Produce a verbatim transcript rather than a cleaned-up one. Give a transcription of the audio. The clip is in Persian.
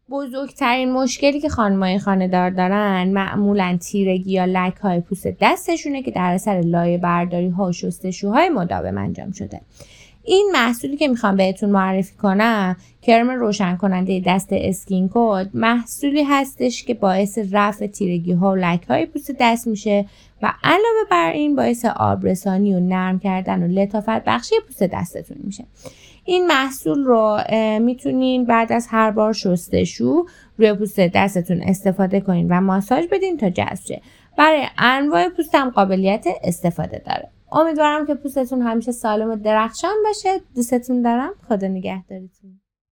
بزرگترین مشکلی که خانم‌های خانه‌دار دارن معمولاً تیرگی یا لک‌های پوست دستشونه که در اثر لایه برداری‌ها و شستشوهای مداوم انجام شده. این محصولی که میخوام بهتون معرفی کنم، کرم روشن کننده دست اسکین کود، محصولی هستش که باعث رفع تیرگی‌ها و لک‌های پوست دست میشه و علاوه بر این باعث آبرسانی و نرم کردن و لطافت بخشی پوست دستتون میشه. این محصول رو میتونین بعد از هر بار شستشو روی پوست دستتون استفاده کنین و ماساژ بدین تا جذب شه. برای انواع پوست هم قابلیت استفاده داره. امیدوارم که پوستتون همیشه سالم و درخشان باشه. دوستتون دارم. خدا نگهدارتون.